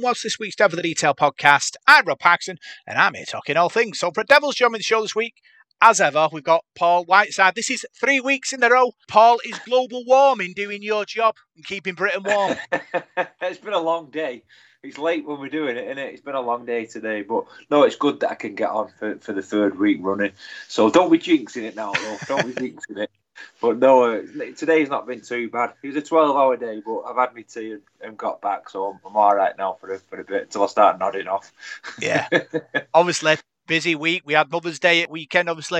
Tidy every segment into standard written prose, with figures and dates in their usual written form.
what's this week's Devil the Detail podcast? I'm Rob Paxton, and I'm here talking all things Salford Devils. Joining the show this week, as ever, we've got Paul Whiteside. This is 3 weeks in a row. Paul, is global warming doing your job and keeping Britain warm? It's been a long day. It's late when we're doing it, isn't it? It's been a long day today, but no, it's good that I can get on for the third week running. So don't be jinxing it now, though. Don't be jinxing it. But no, today's not been too bad. It was a 12-hour day, but I've had my tea and got back, so I'm all right now for a bit until I start nodding off. Yeah, obviously. Busy week. We had Mother's Day at weekend, obviously.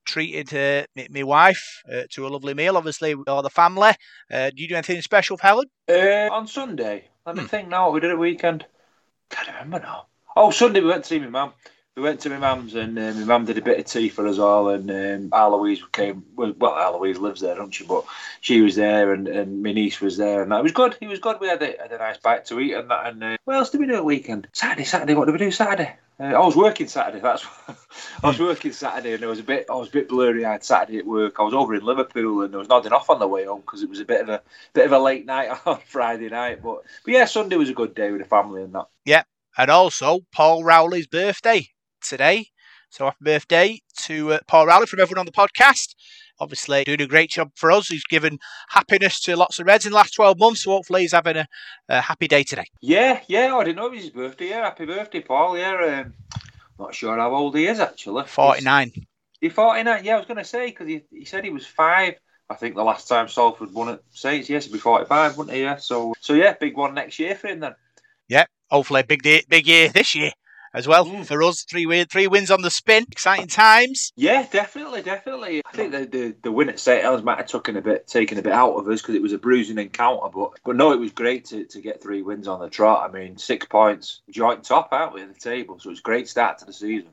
Treated my wife to a lovely meal, obviously, with all the family. Do you do anything special for Helen? On Sunday. Let me think now what we did at weekend. Can't remember now. Oh, Sunday we went to see my mum. We went to my mum's and my mum did a bit of tea for us all, and Eloise came. Well, Eloise lives there, don't she? But she was there, and my niece was there, and that was good. It was good. We had a nice bite to eat, and that. And what else did we do at weekend? Saturday. What did we do Saturday? I was working Saturday. I was working Saturday, and I was a bit blurry-eyed Saturday at work. I was over in Liverpool, and I was nodding off on the way home because it was a bit of a late night on Friday night. But yeah, Sunday was a good day with the family and that. Yeah, and also Paul Rowley's birthday today. So happy birthday to Paul Rowley from everyone on the podcast. Obviously doing a great job for us. He's given happiness to lots of Reds in the last 12 months. So hopefully he's having a happy day today. Yeah. I didn't know it was his birthday. Yeah, happy birthday, Paul. Yeah, not sure how old he is actually. 49. He's 49. Yeah, I was going to say because he said he was 5. I think the last time Salford won at Saints, yes, he'd be 45, wouldn't he? Yeah. So yeah, big one next year for him then. Yeah, hopefully big year this year as well for us. 3 wins on the spin. Exciting times. Yeah, definitely. I think the win at St Helens might have taken a bit out of us because it was a bruising encounter. But no, it was great to get 3 wins on the trot. I mean, 6 points, joint top, aren't we, at the table? So it's a great start to the season.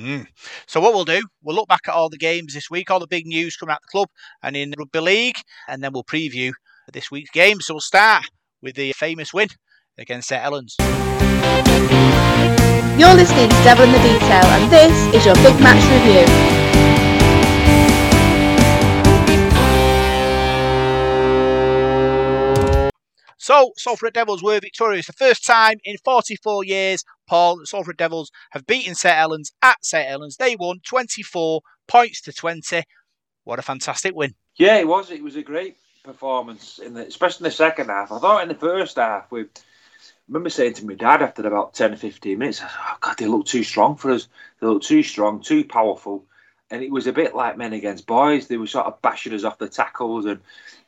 So what we'll do, we'll look back at all the games this week, all the big news coming out of the club and in the Rugby League, and then we'll preview this week's game. So we'll start with the famous win against St Helens. You're listening to Devil in the Detail, and this is your big match review. So, Salford Devils were victorious. The first time in 44 years, Paul, the Salford Devils have beaten St Helens at St Helens. They won 24 points to 20. What a fantastic win. Yeah, it was. It was a great performance, especially in the second half. I thought in the first half, I remember saying to my dad after about 10 or 15 minutes, I said, oh God, they look too strong for us. They look too strong, too powerful. And it was a bit like men against boys. They were sort of bashing us off the tackles. And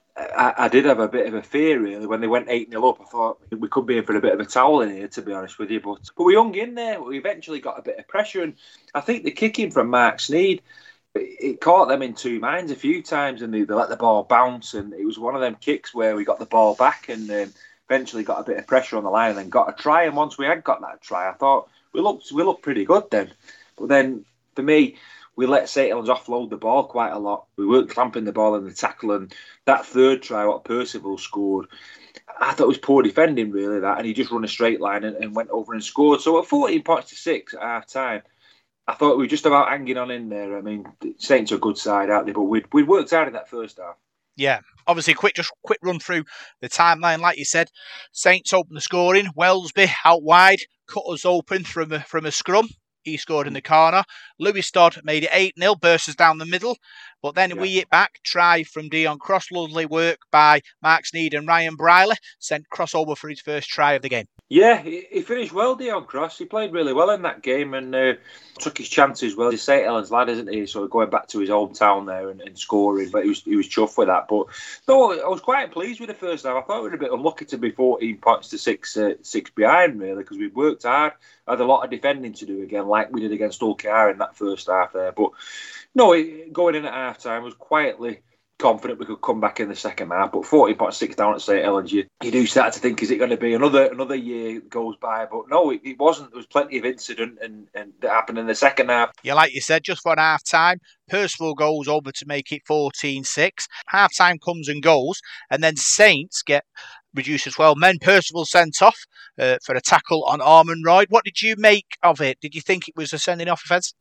I did have a bit of a fear, really. When they went 8-0 up, I thought we could be in for a bit of a towel in here, to be honest with you. But we hung in there. We eventually got a bit of pressure. And I think the kicking from Mark Sneed, it caught them in 2 minds a few times. And they let the ball bounce. And it was one of them kicks where we got the ball back and eventually got a bit of pressure on the line and then got a try. And once we had got that try, I thought we looked pretty good then. But then, for me, we let St Helens offload the ball quite a lot. We weren't clamping the ball in the tackle. And that third try, what Percival scored, I thought it was poor defending, really, that. And he just run a straight line and went over and scored. So at 14 points to 6 at half-time, I thought we were just about hanging on in there. I mean, Saints are a good side, aren't they? But we'd worked hard in that first half. Yeah, obviously, quick run through the timeline. Like you said, Saints opened the scoring. Welsby out wide, cut us open from a scrum. He scored in the corner. Lewis Dodd made it 8-0, burst us down the middle. But then we hit back, try from Dion Cross. Lovely work by Mark Sneed and Ryan Briley. Sent Cross over for his first try of the game. Yeah, he finished well, Dion Cross. He played really well in that game and took his chances well. He's a St Helens lad, isn't he? So going back to his hometown there and scoring, but he was chuffed with that. But no, I was quite pleased with the first half. I thought we were a bit unlucky to be 14 points to 6 behind, really, because we worked hard. Had a lot of defending to do again, like we did against Hull KR in that first half there. But no, going in at half time, was quietly confident we could come back in the second half. But 14.6 down at St Helens, you do start to think, is it going to be another year goes by? But no, it wasn't. There was plenty of incident and that happened in the second half. Yeah, like you said, just for half time, Percival goes over to make it 14-6. Half time comes and goes, and then Saints get reduced as well. Percival sent off for a tackle on Armand Royd. What did you make of it? Did you think it was a sending off offence?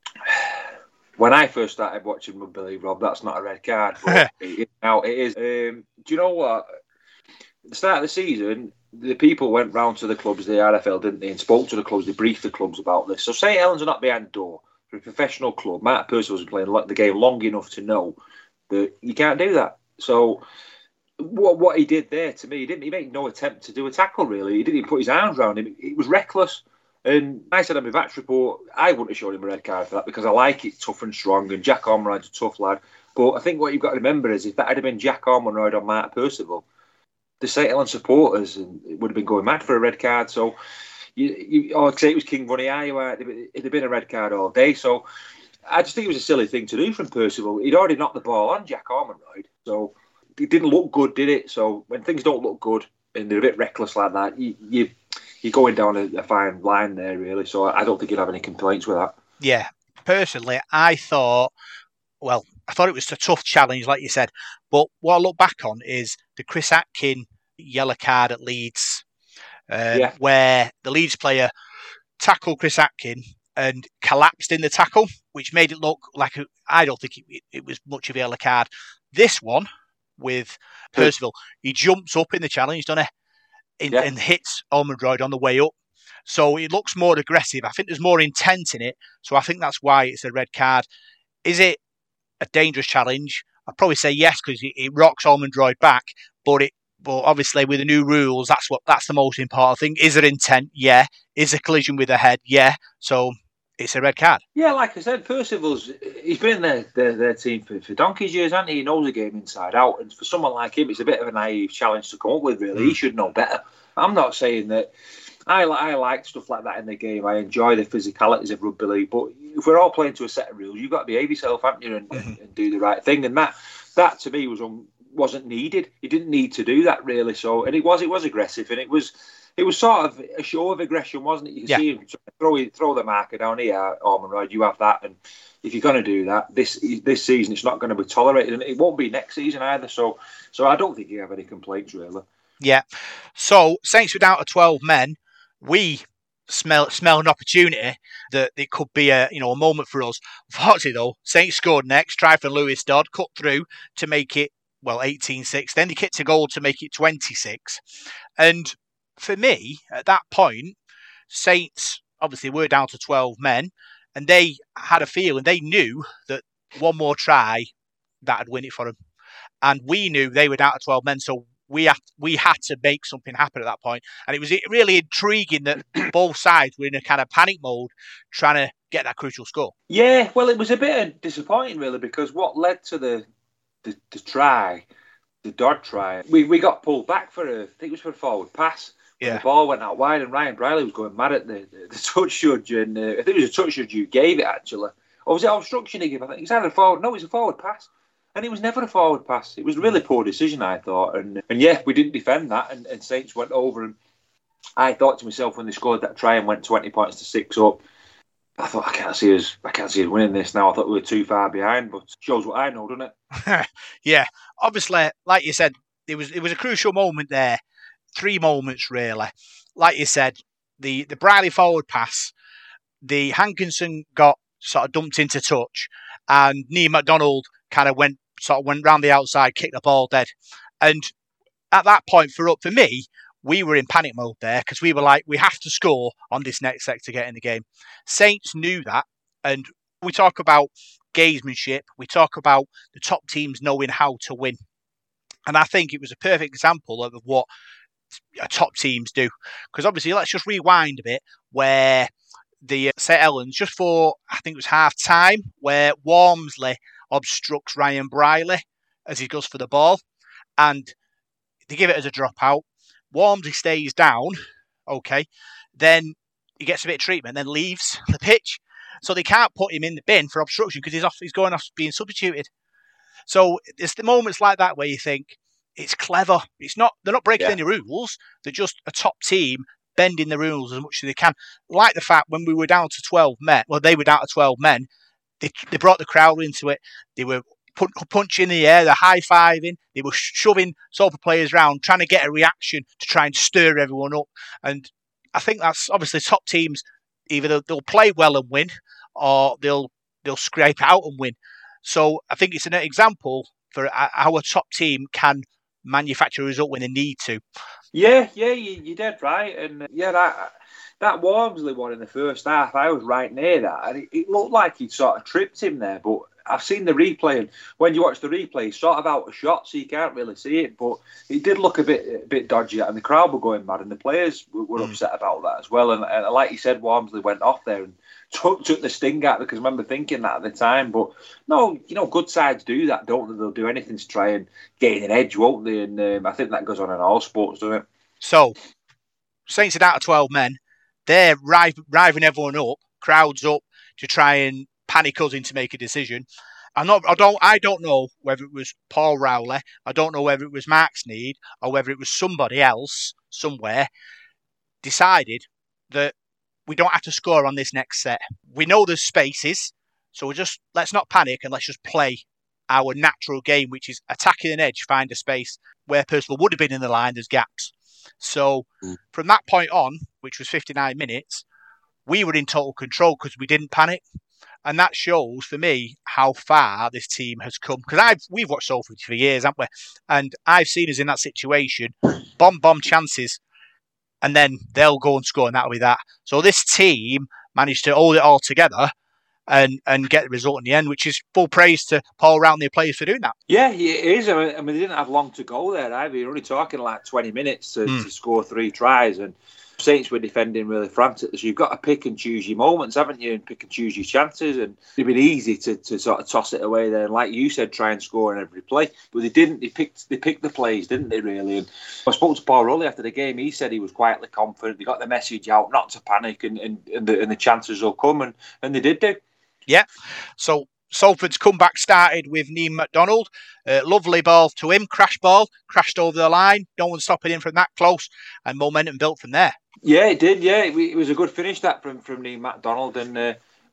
When I first started watching Rugby League, Rob, that's not a red card, but now it is. Do you know what? At the start of the season, the people went round to the clubs, the RFL, didn't they, and spoke to the clubs. They briefed the clubs about this. So St Helens are not behind the door. For a professional club, Mark Percival's been playing the game long enough to know that you can't do that. So what he did there, to me, he made no attempt to do a tackle, really. He didn't even put his arms around him. It was reckless. And I said on my match report, I wouldn't have shown him a red card for that because I like it tough and strong, and Jack Ormonroyd's a tough lad. But I think what you've got to remember is if that had been Jack Ormonroyd on Mark Percival, the St Helens supporters would have been going mad for a red card. So I'd say it was King Bunny it'd have been a red card all day. So I just think it was a silly thing to do from Percival. He'd already knocked the ball on Jack Ormonroyd, so it didn't look good, did it? So when things don't look good and they're a bit reckless like that, you're going down a fine line there, really. So I don't think you'd have any complaints with that. Yeah, personally, I thought it was a tough challenge, like you said. But what I look back on is the Chris Atkin yellow card at Leeds, where the Leeds player tackled Chris Atkin and collapsed in the tackle, which made it look like I don't think it was much of a yellow card. This one with Percival, he jumps up in the challenge, doesn't he? And hits Ormonroyd on the way up. So it looks more aggressive. I think there's more intent in it. So I think that's why it's a red card. Is it a dangerous challenge? I'd probably say yes, because it rocks Ormonroyd back. But obviously with the new rules, that's the most important thing. Is there intent? Yeah. Is a collision with the head? Yeah. So it's a red card. Yeah, like I said, he's been in their team for donkey's years, hasn't he? He knows the game inside out. And for someone like him, it's a bit of a naive challenge to come up with, really. He should know better. I'm not saying that I like stuff like that in the game. I enjoy the physicalities of rugby league. But if we're all playing to a set of rules, you've got to behave yourself, haven't you, and do the right thing. And that to me wasn't needed. He didn't need to do that, really. So, and it was aggressive, and it was sort of a show of aggression, wasn't it? You can see him throw the marker down here, Ormonroyd, you have that. And if you're going to do that, this season, it's not going to be tolerated. And it won't be next season either. So I don't think you have any complaints, really. Yeah. So, Saints were down to 12 men. We smell an opportunity that it could be a moment for us. Unfortunately, though, Saints scored next, try from Lewis Dodd, cut through to make it, 18-6. Then they kicked a goal to make it 26. And for me, at that point, Saints obviously were down to 12 men, and they had a feeling, they knew that one more try, that'd win it for them. And we knew they were down to 12 men, so we had to make something happen at that point. And it was really intriguing that both sides were in a kind of panic mode trying to get that crucial score. Yeah, well, it was a bit disappointing, really, because what led to the try, the Dodd try, we got pulled back I think it was for a forward pass. Yeah. The ball went out wide, and Ryan Briley was going mad at the touch judge, and I think it was a touch judge who gave it, actually. Or was it obstruction he gave? I think it was either a forward. No, it was a forward pass. And it was never a forward pass. It was a really poor decision, I thought. And yeah, we didn't defend that, and Saints went over. And I thought to myself when they scored that try and went 20 points to 6 up, I thought, I can't see us winning this now. I thought we were too far behind, but shows what I know, doesn't it? Yeah. Obviously, like you said, it was a crucial moment there. 3 moments, really. Like you said, the Briley forward pass, the Hankinson got sort of dumped into touch, and Neil McDonald kind of went round the outside, kicked the ball dead. And at that point, for me, we were in panic mode there because we were like, we have to score on this next leg to get in the game. Saints knew that, and we talk about gamesmanship, we talk about the top teams knowing how to win. And I think it was a perfect example of what top teams do. Because obviously, let's just rewind a bit, where the St Helens, just for, I think it was half time, where Walmsley obstructs Ryan Briley as he goes for the ball, and they give it as a dropout. Walmsley stays down, okay, then he gets a bit of treatment, then leaves the pitch, so they can't put him in the bin for obstruction because he's going off being substituted. So it's the moments like that where you think it's clever. They're not breaking any rules. They're just a top team bending the rules as much as they can. Like the fact when we were down to 12 men, they were down to 12 men. They brought the crowd into it. They were punching in the air, they're high-fiving, they were shoving Salford players around, trying to get a reaction to try and stir everyone up. And I think that's obviously top teams, either they'll play well and win, or they'll scrape out and win. So I think it's an example for how a top team can manufacture a result when they need to. Yeah, you're dead right. And that Walmsley one in the first half, I was right near that. And it looked like he'd sort of tripped him there. But I've seen the replay, and when you watch the replay, he's sort of out of shot, so you can't really see it. But it did look a bit dodgy, and the crowd were going mad, and the players were upset about that as well. And like you said, Walmsley went off there and took the sting out, because I remember thinking that at the time. But no, good sides do that, don't they? They'll do anything to try and gain an edge, won't they? And I think that goes on in all sports, doesn't it? So, Saints are down to 12 men. They're riving everyone up, crowds up to try and panic us into make a decision. I don't know whether it was Paul Rowley, I don't know whether it was Mark Sneyd, or whether it was somebody else somewhere decided that we don't have to score on this next set. We know there's spaces, so let's not panic and let's just play our natural game, which is attacking an edge, find a space where Percival would have been in the line, there's gaps. So from that point on, which was 59 minutes, we were in total control because we didn't panic. And that shows for me how far this team has come. Because we've watched Salford for years, haven't we? And I've seen us in that situation, bomb chances, and then they'll go and score, and that'll be that. So this team managed to hold it all together and get the result in the end, which is full praise to Paul Rowley and the players for doing that. Yeah, it is. I mean, they didn't have long to go there either. You're only talking like 20 minutes to score 3 tries, and Saints were defending really frantically. So you've got to pick and choose your moments, haven't you? And pick and choose your chances. And it'd been easy to sort of toss it away there. And like you said, try and score in every play. But they didn't. They picked the plays, didn't they, really? And I spoke to Paul Rowley after the game. He said he was quietly confident. They got the message out not to panic, and the chances will come. And they did do. Yeah. So Salford's comeback started with Neil McDonald. Lovely ball to him, crash ball, crashed over the line. No one stopping him from that close, and momentum built from there. Yeah, it did. Yeah, it was a good finish that from Neil McDonald, and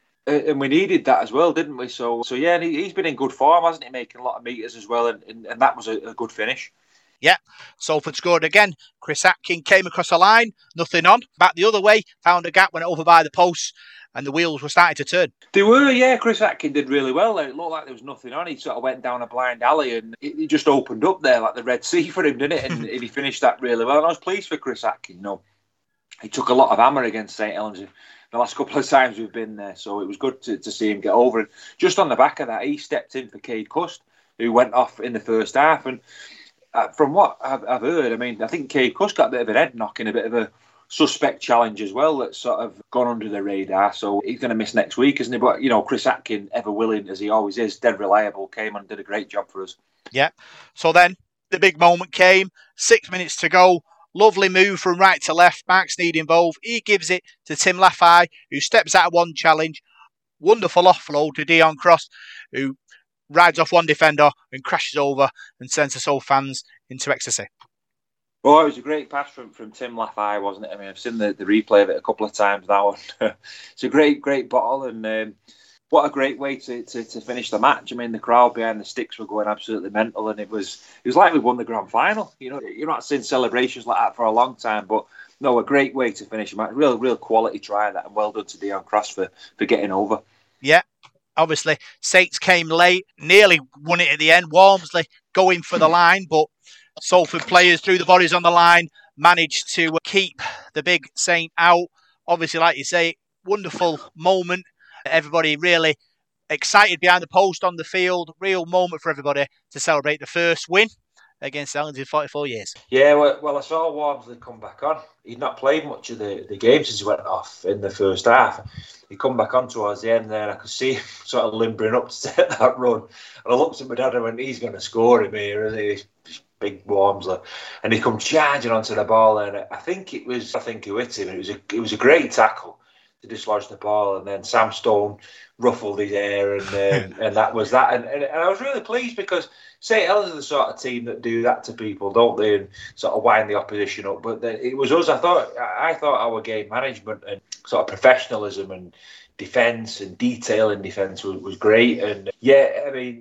we needed that as well, didn't we? So yeah, and he's been in good form, hasn't he? Making a lot of meters as well, and that was a good finish. Yeah, Salford scored again. Chris Atkin came across the line, nothing on. Back the other way, found a gap, went over by the post, and the wheels were starting to turn. They were, yeah. Chris Atkin did really well there. It looked like there was nothing on. He sort of went down a blind alley, and it just opened up there like the Red Sea for him, didn't it? And he finished that really well. And I was pleased for Chris Atkin. No, he took a lot of hammer against St Helens the last couple of times we've been there, so it was good to see him get over it. Just on the back of that, he stepped in for Cade Cust, who went off in the first half, and from what I've heard, I mean, I think Cade Cust got a bit of an head knock in a bit of a suspect challenge as well that's sort of gone under the radar, so he's going to miss next week, isn't he? But Chris Atkin, ever willing as he always is, dead reliable, came and did a great job for us. Yeah. So then the big moment came. 6 minutes to go. Lovely move from right to left. Mark Sneyd involved. He gives it to Tim Laffey, who steps out of one challenge. Wonderful offload to Dion Cross, who rides off one defender and crashes over and sends the Soul fans into ecstasy. Well, it was a great pass from Tim Laffey, wasn't it? I mean, I've seen the replay of it a couple of times now. It's a great bottle, and what a great way to finish the match. I mean, the crowd behind the sticks were going absolutely mental, and it was like we won the grand final. You're not seeing celebrations like that for a long time, but no, a great way to finish a match. Real quality try that, and well done to Dion Cross for getting over. Yeah. Obviously, Saints came late, nearly won it at the end. Walmsley going for the line, but Salford players threw the bodies on the line, managed to keep the big Saint out. Obviously, like you say, wonderful moment. Everybody really excited behind the post on the field. Real moment for everybody to celebrate the first win against Helens in 44 years. Yeah, well, I saw Walmsley come back on. He'd not played much of the game since he went off in the first half. He come back on towards the end there, and I could see him sort of limbering up to take that run. And I looked at my dad and went, he's going to score him here, isn't he? Big Walmsley. And he come charging onto the ball, and I think who hit him. It was a great tackle to dislodge the ball, and then Sam Stone ruffled his hair, and that was that. And I was really pleased, because St Helens are the sort of team that do that to people, don't they? And sort of wind the opposition up. But it was us. I thought our game management and sort of professionalism and defence and detail in defence was great. And yeah, I mean,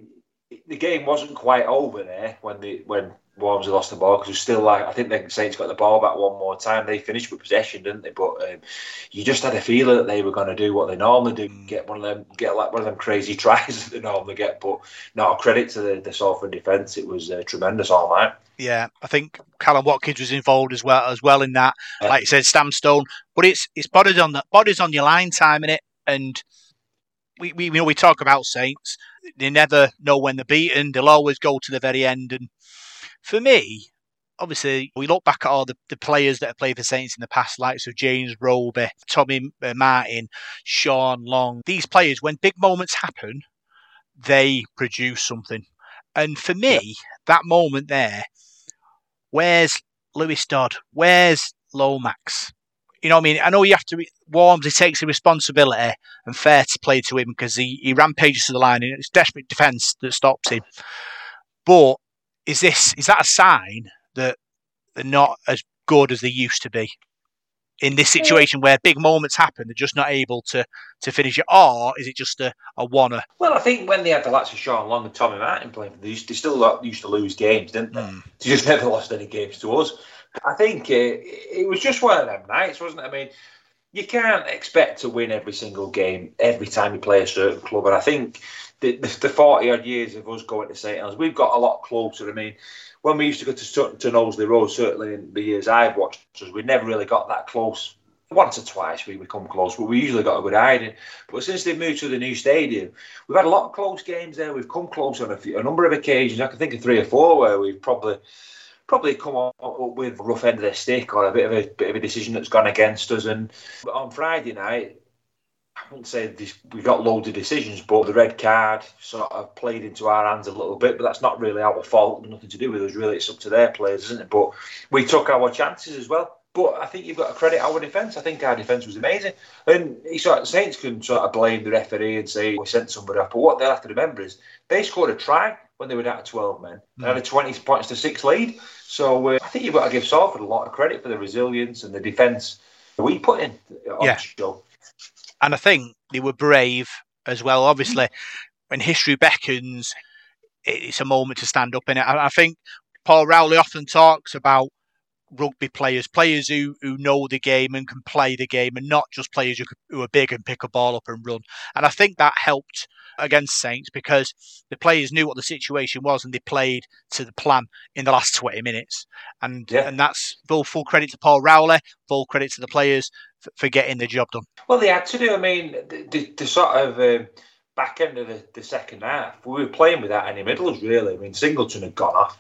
the game wasn't quite over there when Walmsley lost the ball, because it was still like, I think the Saints got the ball back one more time. They finished with possession, didn't they? But you just had a feeling that they were going to do what they normally do, get one of them crazy tries that they normally get. But no, credit to the Salford defence. It was tremendous all night. Yeah, I think Callum Watkins was involved as well in that. Yeah. Like you said, Stamstone, but it's bodies on your line time in it, and we talk about Saints. They never know when they're beaten. They'll always go to the very end. And for me, obviously, we look back at all the players that have played for Saints in the past, like so James Roby, Tommy Martin, Sean Long. These players, when big moments happen, they produce something. And for me, that moment there, where's Lewis Dodd? Where's Lomax? You know what I mean? I know you have to. Walmsley takes the responsibility, and fair to play to him, because he rampages to the line, and it's desperate defence that stops him. But is that a sign that they're not as good as they used to be in this situation where big moments happen, they're just not able to finish it, or is it just a wanna? Well, I think when they had the likes of Sean Long and Tommy Martin playing, they still used to lose games, didn't they? They just never lost any games to us. I think it was just one of them nights, wasn't it? I mean, you can't expect to win every single game every time you play a certain club. And I think the 40-odd years of us going to St Helens, we've got a lot closer. I mean, when we used to go to Knowsley Road, certainly in the years I've watched us, we never really got that close. Once or twice we come close, but we usually got a good hiding. But since they've moved to the new stadium, we've had a lot of close games there. We've come close on a number of occasions. I can think of 3 or 4 where we've probably come up with a rough end of the stick, or a bit of a decision that's gone against us. And on Friday night, I wouldn't say we got loads of decisions, but the red card sort of played into our hands a little bit. But that's not really our fault. Nothing to do with us, really. It's up to their players, isn't it? But we took our chances as well. But I think you've got to credit our defence. I think our defence was amazing. And Saints can sort of blame the referee and say we sent somebody up. But what they'll have to remember is they scored a try when they were down to 12 men. They had a 20 points to 6 lead. So I think you've got to give Salford a lot of credit for the resilience and the defence that we put in on the show. And I think they were brave as well. Obviously, when history beckons, it's a moment to stand up in it. I think Paul Rowley often talks about rugby players who know the game and can play the game, and not just players who are big and pick a ball up and run. And I think that helped against Saints, because the players knew what the situation was and they played to the plan in the last 20 minutes. And that's full credit to Paul Rowley, full credit to the players for getting the job done. Well, they had to do. I mean, the sort of back end of the second half, we were playing without any middles, really. I mean, Singleton had gone off.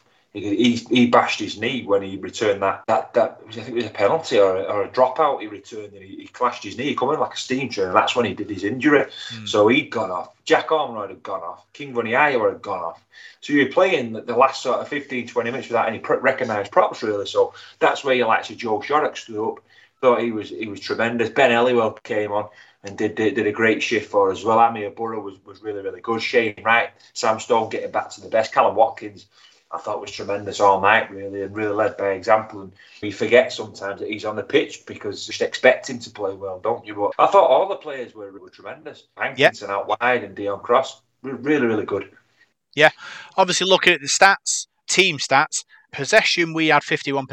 He bashed his knee when he returned that I think it was a penalty or a dropout he returned, and he clashed his knee. He come in like a steam train, and that's when he did his injury. So he'd gone off. Jack Ormrod had gone off. King Vuniaya had gone off. So you were playing the last sort of 15, 20 minutes without any recognised props, really. So that's where you like Joe Shoddock stood up. Thought he was tremendous. Ben Elliwell came on and did a great shift for us as well. Amir Burrow was really, really good. Shane Wright, Sam Stone getting back to the best. Callum Watkins, I thought, was tremendous all night, really, and really led by example. And we forget sometimes that he's on the pitch because you just expect him to play well, don't you? But I thought all the players were tremendous. Hankinson out wide and Dion Cross, really, really good. Yeah, obviously looking at the stats, team stats, possession, we had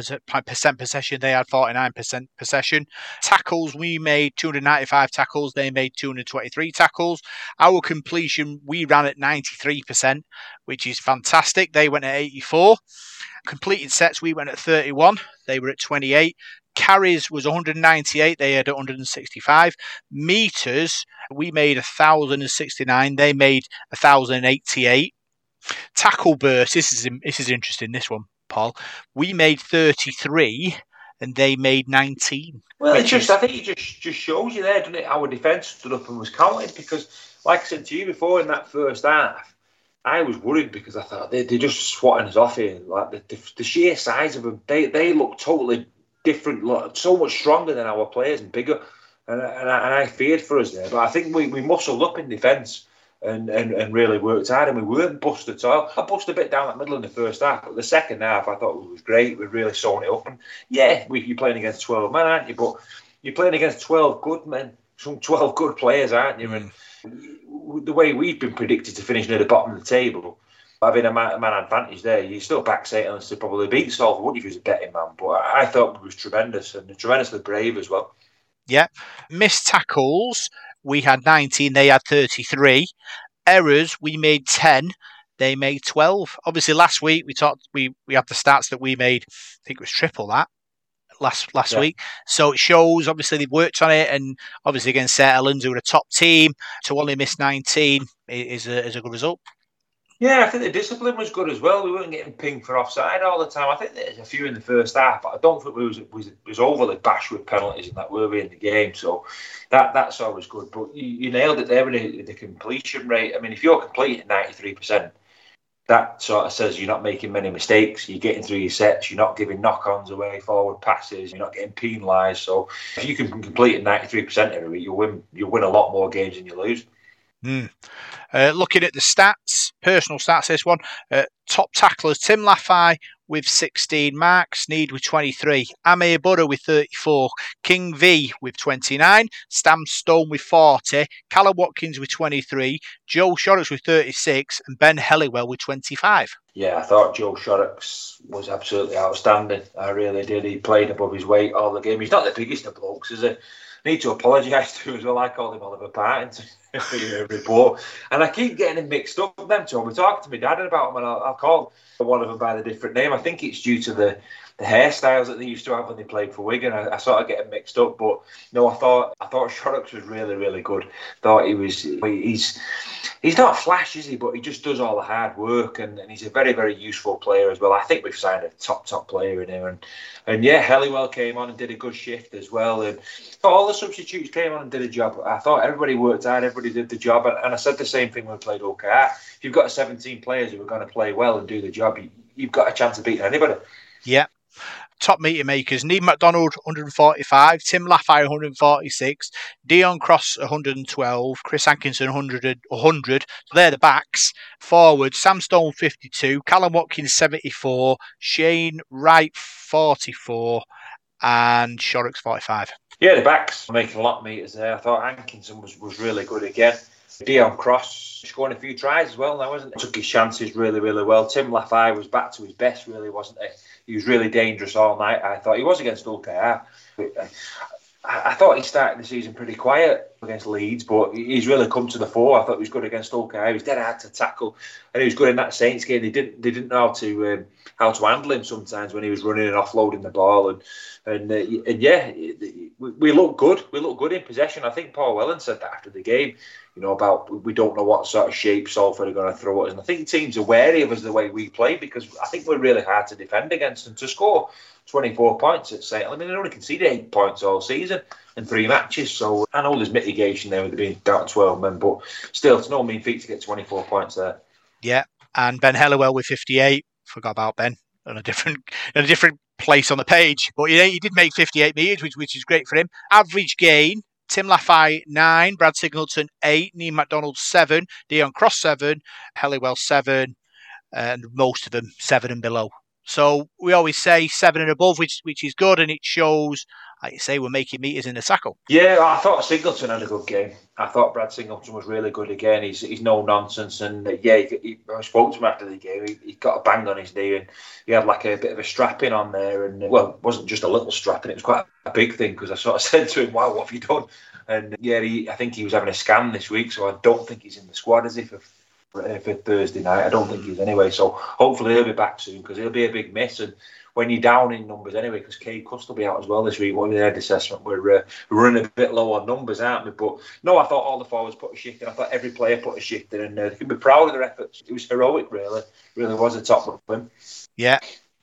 51% possession, they had 49% possession. Tackles, we made 295 tackles, they made 223 tackles. Our completion, we ran at 93%, which is fantastic. They went at 84. Completed sets, we went at 31, they were at 28. Carries was 198, they had 165. Meters, we made 1,069, they made 1,088. Tackle burst, this is interesting, this one, Paul. We made 33 and they made 19. Well, I think it just shows you there, doesn't it? Our defence stood up and was counted, because, like I said to you before, in that first half, I was worried because I thought they're just swatting us off here. Like the sheer size of them, they look totally different, so much stronger than our players and bigger. And I feared for us there. But I think we muscled up in defence. And really worked hard, and we weren't bust at all. I bust a bit down that middle in the first half, but the second half I thought it was great. We really sewn it up, and you're playing against 12 men, aren't you? But you're playing against 12 good men, some 12 good players, aren't you? And the way we've been predicted to finish near the bottom of the table, having a man advantage there, you still back St. Helens to probably beat Salford, wouldn't you, if he was a betting man? But I thought it was tremendous and tremendously brave as well. Yeah. Missed tackles, we had 19, they had 33. Errors, we made 10, they made 12. Obviously, last week we had the stats that we made, I think it was triple that last week. So it shows, obviously, they've worked on it, and obviously against St. Helens, who are a top team, to only miss 19 is a good result. Yeah, I think the discipline was good as well. We weren't getting pinged for offside all the time. I think there's a few in the first half, but I don't think we was overly bashed with penalties and that were we in the game. So that's always good. But you nailed it there with the completion rate. I mean, if you're completing 93%, that sort of says you're not making many mistakes. You're getting through your sets. You're not giving knock-ons away, forward passes. You're not getting penalised. So if you can complete at 93% every week, you'll win a lot more games than you lose. Looking at the stats, personal stats, this one, top tacklers, Tim Laffey with 16 marks, Sneed with 23, Amir Buddha with 34, King V with 29, Stam Stone with 40, Callum Watkins with 23, Joe Shorrocks with 36, and Ben Helliwell with 25. Yeah, I thought Joe Shorrocks was absolutely outstanding. I really did. He played above his weight all the game. He's not the biggest of blokes, is he? Need to apologise to as well. I called him Oliver Parton in a report, and I keep getting him mixed up with them two. I'll be talking to my dad about them, and I'll call one of them by the different name. I think it's due to the hairstyles that they used to have when they played for Wigan. I sort of get them mixed up, but no, I thought Shorrocks was really, really good. Thought he's not flash, is he? But he just does all the hard work, and he's a very, very useful player as well. I think we've signed a top player in here, and yeah, Helliwell came on and did a good shift as well, and all the substitutes came on and did a job. I thought everybody worked hard, everybody did the job, and I said the same thing when we played OKR. If you've got 17 players who are going to play well and do the job, you've got a chance of beating anybody. Yeah. Top meter makers, Neil MacDonald 145, Tim Laffey 146, Dion Cross 112, Chris Hankinson 100. So they're the backs. Forward, Sam Stone 52, Callum Watkins 74, Shane Wright 44, and Shorrocks 45. Yeah, the backs making a lot of meters there. I thought Hankinson was really good again. Dion Cross scoring a few tries as well now, wasn't he? Took his chances really, really well. Tim Laffey was back to his best, really, wasn't he? He was really dangerous all night. I thought he was against OKR. I thought he started the season pretty quiet against Leeds, but he's really come to the fore. I thought he was good against OKR. He was dead hard to tackle, and he was good in that Saints game. They didn't know how to handle him sometimes when he was running and offloading the ball, and yeah, we look good. We look good in possession. I think Paul Whelan said that after the game. About we don't know what sort of shape Salford are going to throw at us. And I think teams are wary of us the way we play, because I think we're really hard to defend against. And to score 24 points at St. Helens, I mean, they only conceded 8 points all season in 3 matches. So I know there's mitigation there with it being down to 12 men, but still, it's no mean feat to get 24 points there. Yeah, and Ben Helliwell with 58. Forgot about Ben on a different place on the page. But yeah, he did make 58 metres, which is great for him. Average gain, Tim Laffey 9, Brad Singleton 8, Neil MacDonald 7, Dion Cross 7, Helliwell 7, and most of them 7 and below. So we always say 7 and above, which is good, and it shows, like you say, we're making meters in the tackle. Yeah, I thought Singleton had a good game. I thought Brad Singleton was really good again. He's no nonsense, and I spoke to him after the game. He got a bang on his knee, and he had like a bit of a strapping on there, and well, it wasn't just a little strapping; it was quite a big thing, because I sort of said to him, "Wow, what have you done?" And yeah, I think he was having a scan this week, so I don't think he's in the squad, is he, for Thursday night? I don't think he is anyway. So hopefully he'll be back soon, because he'll be a big miss. And when you're down in numbers anyway, because Cade Cuss will be out as well this week. When we had assessment, we're running a bit low on numbers, aren't we? But no, I thought all the forwards put a shift in. I thought every player put a shift in, and they can be proud of their efforts. It was heroic, really. Really was a top of them. Yeah.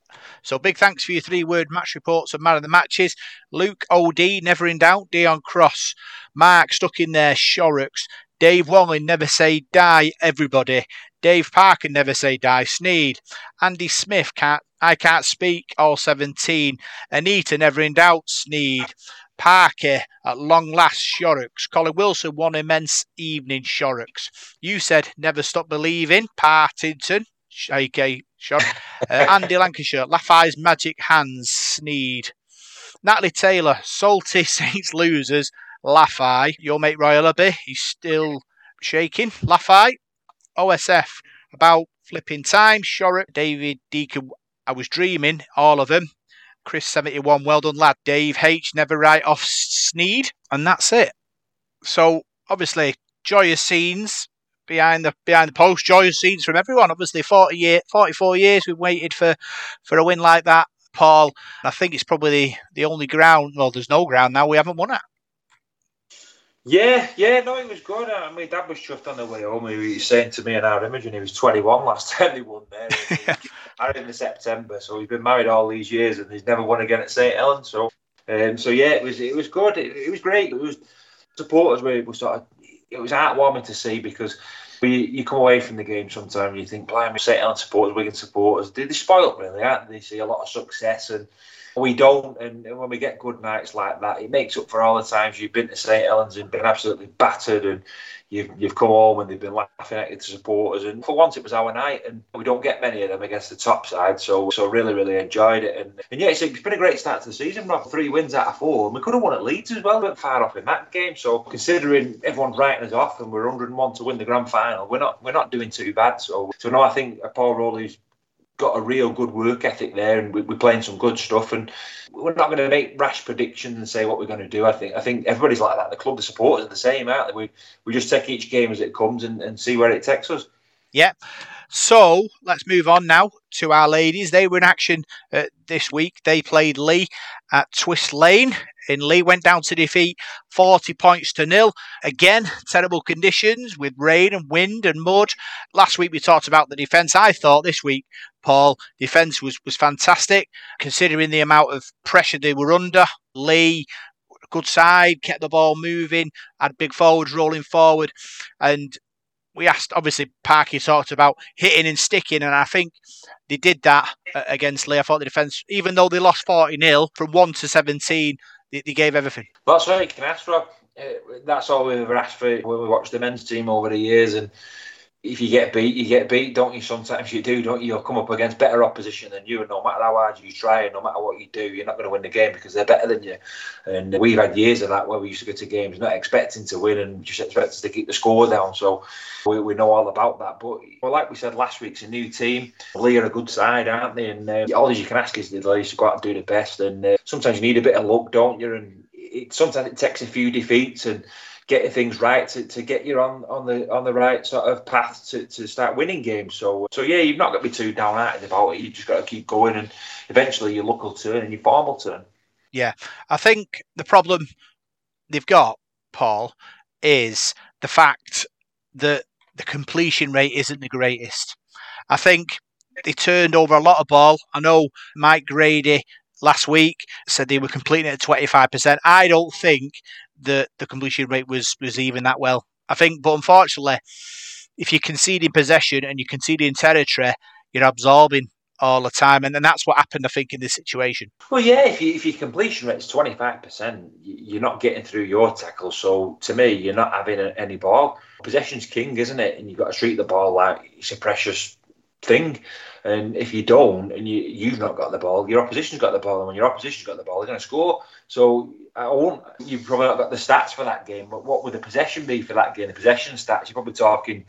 So big thanks for your 3-word match reports of man of the matches. Luke OD, never in doubt. Dion Cross. Mark stuck in there, Shorrocks. Dave Wallin, never say die, everybody. Dave Parker, never say die, Sneed. Andy Smith, I can't speak, all 17. Anita, never in doubt, Sneed. Parker, at long last, Shorrocks. Colin Wilson, one immense evening, Shorrocks. You said never stop believing, Partington, a.k.a. Shorrocks. Andy Lancashire, Laffey's magic hands, Sneed. Natalie Taylor, salty Saints losers, Laffey. Your mate Roy Ellaby, he's still shaking, Laffey. OSF, about flipping time. Shorrock, David Deacon, I was dreaming, all of them. Chris 71, well done lad. Dave H, never write off Sneed, and that's it. So obviously joyous scenes behind the post, joyous scenes from everyone. Obviously 44 years we've waited for a win like that, Paul. I think it's probably the only ground, well, there's no ground now we haven't won at. Yeah, no, it was good. I mean, Dad was chuffed on the way home. He was saying to me in our Imogen, he was 21 last time he won there. Married in September, so he's been married all these years and he's never won again at St Helens. So yeah, it was good. It was great. It was supporters were sort of. It was heartwarming to see because you come away from the game sometimes and you think, blimey, St Helens supporters, Wigan supporters, they're spoiled really, aren't they? They see a lot of success and we don't, and when we get good nights like that, it makes up for all the times you've been to St Helens and been absolutely battered and you've come home and they've been laughing at you to supporters, and for once it was our night and we don't get many of them against the top side, so really enjoyed it, and yeah, it's been a great start to the season. We've had 3 wins out of 4 and we could have won at Leeds as well, we weren't far off in that game, so considering everyone's writing us off and we're 101 to win the grand final, we're not doing too bad, so no, I think Paul Rowley's got a real good work ethic there, and we're playing some good stuff, and we're not going to make rash predictions and say what we're going to do. I think everybody's like that. The club, the supporters are the same, aren't they? We just take each game as it comes and see where it takes us. Yeah. So let's move on now to our ladies. They were in action this week. They played Leigh at Twist Lane. In Leigh, went down to defeat 40 points to 0. Again, terrible conditions with rain and wind and mud. Last week we talked about the defence. I thought this week, Paul, defence was fantastic, considering the amount of pressure they were under. Leigh, good side, kept the ball moving, had big forwards rolling forward, and we asked, obviously, Parky talked about hitting and sticking, and I think they did that against Leigh. I thought the defence, even though they lost 40-0, from 1 to 17, they gave everything. That's all you can ask for. That's all we've ever asked for when we watched the men's team over the years. And if you get beat, you get beat, don't you? Sometimes you do, don't you? You'll come up against better opposition than you, and no matter how hard you try and no matter what you do, you're not going to win the game because they're better than you. And we've had years of that where we used to go to games not expecting to win and just expecting to keep the score down. So we know all about that. But well, like we said last week, it's a new team. Leigh are a good side, aren't they? And all you can ask is the Leigh to go out and do the best. And sometimes you need a bit of luck, don't you? And sometimes it takes a few defeats and getting things right to get you on the right sort of path to start winning games. So yeah, you've not got to be too downhearted about it. You just got to keep going, and eventually your luck will turn and your form will turn. Yeah, I think the problem they've got, Paul, is the fact that the completion rate isn't the greatest. I think they turned over a lot of ball. I know Mike Grady last week said they were completing it at 25%. I don't think that the completion rate was even that well. I think, but unfortunately, if you're conceding possession and you're conceding territory, you're absorbing all the time, and then that's what happened, I think, in this situation. Well, yeah, if your completion rate is 25%, you're not getting through your tackle. So to me, you're not having any ball. Possession's king, isn't it? And you've got to treat the ball like it's a precious thing. And if you don't, and you've not got the ball, your opposition's got the ball, and when your opposition's got the ball, they're going to score. So you've probably not got the stats for that game, but what would the possession be for that game? The possession stats, you're probably talking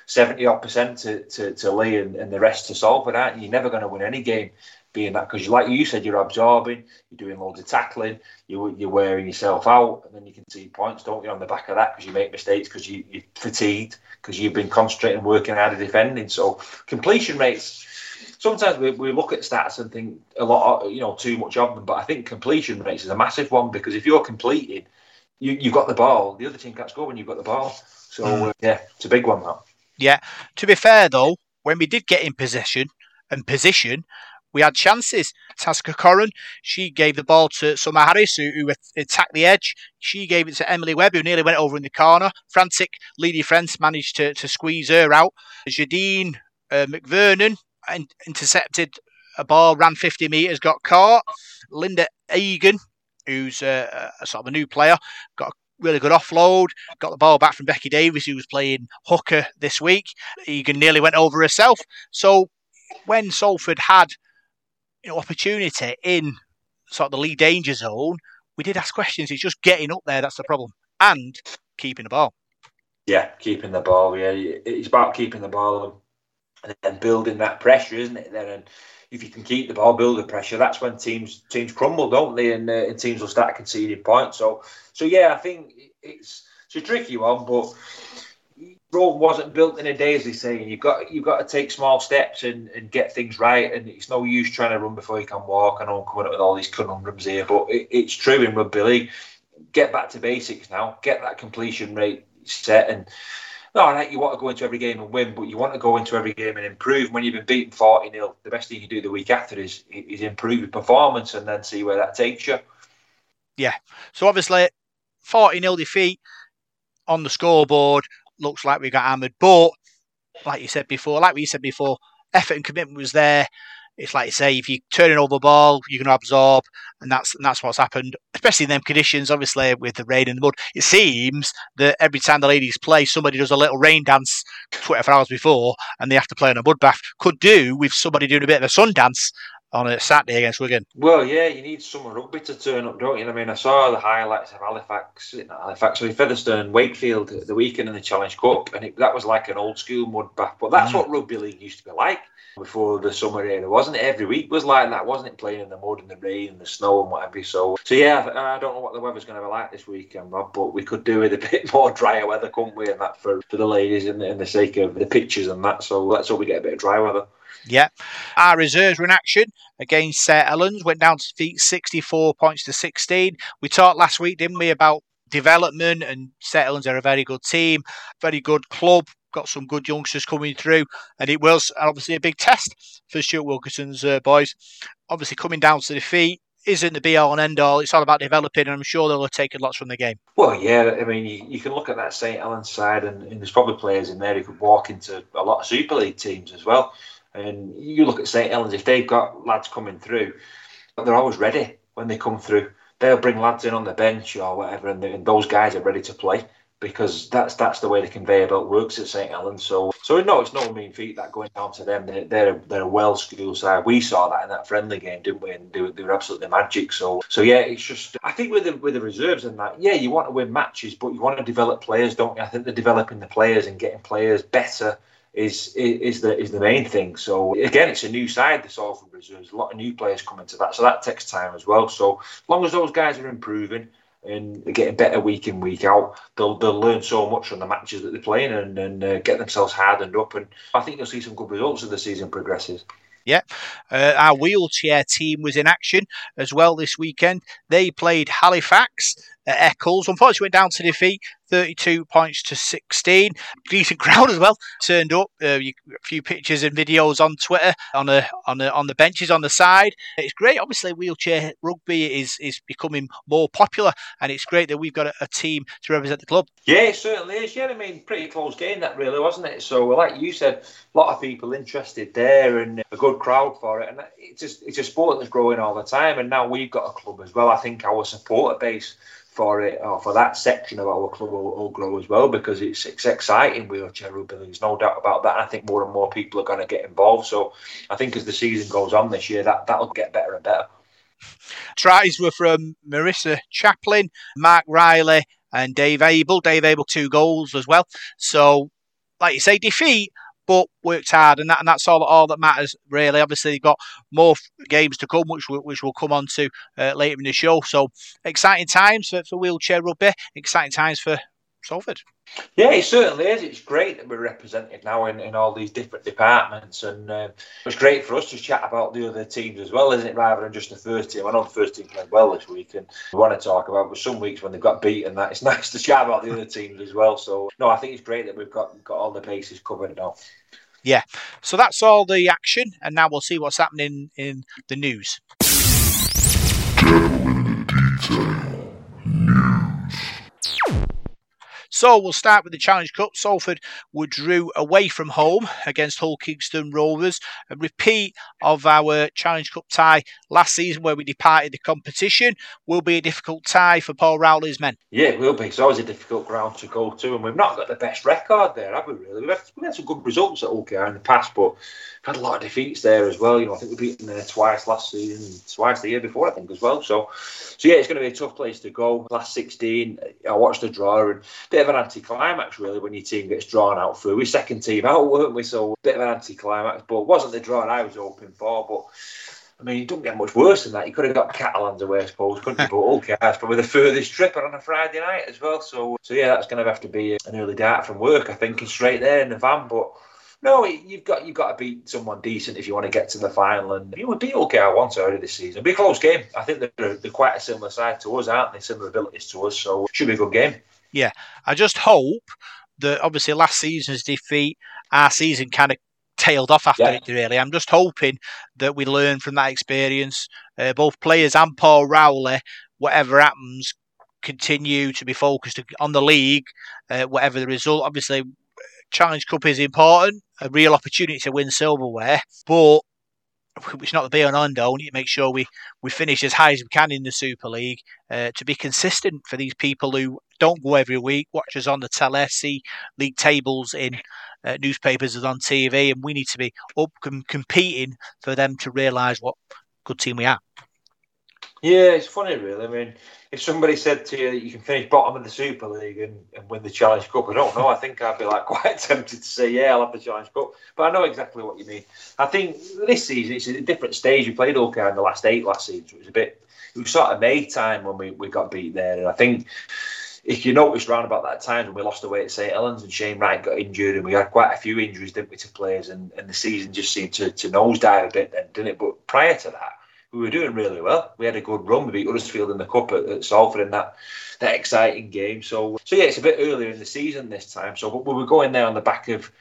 70% to Leigh and the rest to Salford, aren't you? You're never going to win any game being that, because like you said, you're absorbing, you're doing loads of tackling, you're wearing yourself out, and then you can see points, don't you, on the back of that, because you make mistakes, because you're fatigued, because you've been concentrating and working hard at defending. So completion rates, sometimes we look at stats and think a lot, too much of them, but I think completion rates is a massive one, because if you're completing, you've got the ball, the other team can't score when you've got the ball. So yeah, it's a big one, that. Yeah, to be fair though, when we did get in possession and position, we had chances. Tasca Corran, she gave the ball to Summer Harris, who attacked the edge. She gave it to Emily Webb, who nearly went over in the corner. Frantic Lady Friends managed to squeeze her out. Jadine McVernon intercepted a ball, ran 50 metres, got caught. Linda Egan, who's a sort of a new player, got a really good offload, got the ball back from Becky Davies, who was playing hooker this week. Egan nearly went over herself. So when Salford had opportunity in sort of the Leigh danger zone, we did ask questions. It's just getting up there, that's the problem. And keeping the ball. Yeah, keeping the ball, yeah. It's about keeping the ball. and then building that pressure, isn't it? Then, and if you can keep the ball, build the pressure, that's when teams crumble, don't they? And teams will start conceding points. So yeah, I think it's a tricky one, but Rome wasn't built in a day, as they say. And you've got to take small steps and get things right. And it's no use trying to run before you can walk. I know I'm coming up with all these conundrums here, but it's true in rugby league. Get back to basics now. Get that completion rate set. And all right, you want to go into every game and win, but you want to go into every game and improve. When you've been beaten 40-0, the best thing you do the week after is improve your performance and then see where that takes you. Yeah. So obviously, 40-0 defeat on the scoreboard. Looks like we got hammered, but like we said before, effort and commitment was there. It's like you say, if you're turning over the ball, you're going to absorb, and that's what's happened, especially in them conditions, obviously, with the rain and the mud. It seems that every time the ladies play, somebody does a little rain dance 24 hours before, and they have to play in a mud bath. Could do with somebody doing a bit of a sun dance on a Saturday against Wigan. Well, yeah, you need summer rugby to turn up, don't you? I mean, I saw the highlights of Featherstone and Wakefield at the weekend in the Challenge Cup, and that was like an old school mud bath. But that's what rugby league used to be like before the summer era, wasn't it? Every week was like that, wasn't it? Playing in the mud and the rain and the snow and whatever. So yeah, I don't know what the weather's going to be like this weekend, Rob, but we could do with a bit more drier weather, couldn't we? And that for the ladies and the sake of the pitches and that. So let's hope we get a bit of dry weather. Yeah. Our reserves were in action against St Helens, went down to defeat 64 points to 16. We talked last week, didn't we, about development, and St Helens are a very good team, very good club, got some good youngsters coming through, and it was obviously a big test for Stuart Wilkinson's boys. Obviously coming down to defeat isn't the be-all and end-all. It's all about developing, and I'm sure they'll have taken lots from the game. Well, yeah, I mean, you can look at that St Helens side, and there's probably players in there who could walk into a lot of Super League teams as well. And you look at St Helens, if they've got lads coming through, they're always ready when they come through. They'll bring lads in on the bench or whatever, and those guys are ready to play, because that's the way the conveyor belt works at St Helens. So no, it's no mean feat that going down to them. They're a well-schooled side. We saw that in that friendly game, didn't we? And they were absolutely magic. So yeah, it's just, I think with the reserves and that, yeah, you want to win matches, but you want to develop players, don't you? I think they're developing the players and getting players better is the main thing. So again, it's a new side, the Salford reserves, a lot of new players coming to that, so that takes time as well. So as long as those guys are improving and they're getting better week in, week out, they'll learn so much from the matches that they're playing and get themselves hardened up, and I think you'll see some good results as the season progresses. Yeah, our wheelchair team was in action as well this weekend. They played Halifax at Eccles. Unfortunately, went down to defeat 32 points to 16. Decent crowd as well turned up. A few pictures and videos on Twitter on the benches on the side. It's great. Obviously, wheelchair rugby is becoming more popular, and it's great that we've got a team to represent the club. Yeah, it certainly is. Yeah, I mean, pretty close game that really, wasn't it? So, like you said, a lot of people interested there and a good crowd for it. And it's a sport that's growing all the time. And now we've got a club as well. I think our supporter base for it, or for that section of our club, will grow as well, because it's exciting wheelchair rugby. There's no doubt about that. I think more and more people are going to get involved. So I think as the season goes on this year, that'll get better and better. Tries were from Marissa Chaplin, Mark Riley and Dave Abel. Dave Abel 2 goals as well. So, like you say, defeat, but worked hard, and that's all that matters, really. Obviously, you've got more games to come, which we'll come on to later in the show. So, exciting times for wheelchair rugby, exciting times for Salford. Yeah, it certainly is. It's great that we're represented now in all these different departments, and it's great for us to chat about the other teams as well, isn't it, rather than just the first team. I know the first team played well this week, and we want to talk about, but some weeks when they've got beaten, that it's nice to chat about the other teams as well. So, no, I think it's great that we've got all the bases covered now. Yeah, so that's all the action, and now we'll see what's happening in the news. Devil in the Detail News. So we'll start with the Challenge Cup. Salford withdrew away from home against Hull Kingston Rovers. A repeat of our Challenge Cup tie last season, where we departed the competition. Will be a difficult tie for Paul Rowley's men. Yeah, it will be. It's always a difficult ground to go to, and we've not got the best record there, have we, really? We've had some good results at OKR in the past, but we've had a lot of defeats there as well. You know, I think we beat them there twice last season, twice the year before, I think, as well. So yeah, it's going to be a tough place to go. Last 16, I watched the draw, and a bit of of an anticlimax, really, when your team gets drawn out through. We're second team out, weren't we? So a bit of an anticlimax, but it wasn't the draw I was hoping for. But I mean, you don't get much worse than that. You could have got Catalans away, I suppose, couldn't you? But okay, that's probably the furthest trip on a Friday night as well. So yeah, that's going to have to be an early dart from work, I think, and straight there in the van. But no, you've got to beat someone decent if you want to get to the final. And we beat OKR once already this season. It'll be a close game. I think they're quite a similar side to us, aren't they? Similar abilities to us. So it should be a good game. Yeah, I just hope that obviously last season's defeat, our season kind of tailed off after it, really. I'm just hoping that we learn from that experience. Both players and Paul Rowley, whatever happens, continue to be focused on the league, whatever the result. Obviously, Challenge Cup is important, a real opportunity to win silverware, but it's not the be and end all. We need to make sure we finish as high as we can in the Super League to be consistent for these people who don't go every week, watch us on the tele, see league tables in newspapers and on TV, and we need to be up competing for them to realise what good team we are. Yeah, it's funny, really. I mean, if somebody said to you that you can finish bottom of the Super League and win the Challenge Cup, I don't know. I think I'd be quite tempted to say, yeah, I'll have the Challenge Cup. But I know exactly what you mean. I think this season, it's a different stage. We played OK in the last 8 last season. So it was sort of May time when we got beat there. And I think if you noticed round about that time when we lost away at St Helens and Shane Wright got injured and we had quite a few injuries, didn't we, to players, and the season just seemed to nosedive a bit then, didn't it? But prior to that, we were doing really well. We had a good run. We beat Huddersfield in the Cup at Salford in that exciting game. So yeah, it's a bit earlier in the season this time. So we were going there on the back of,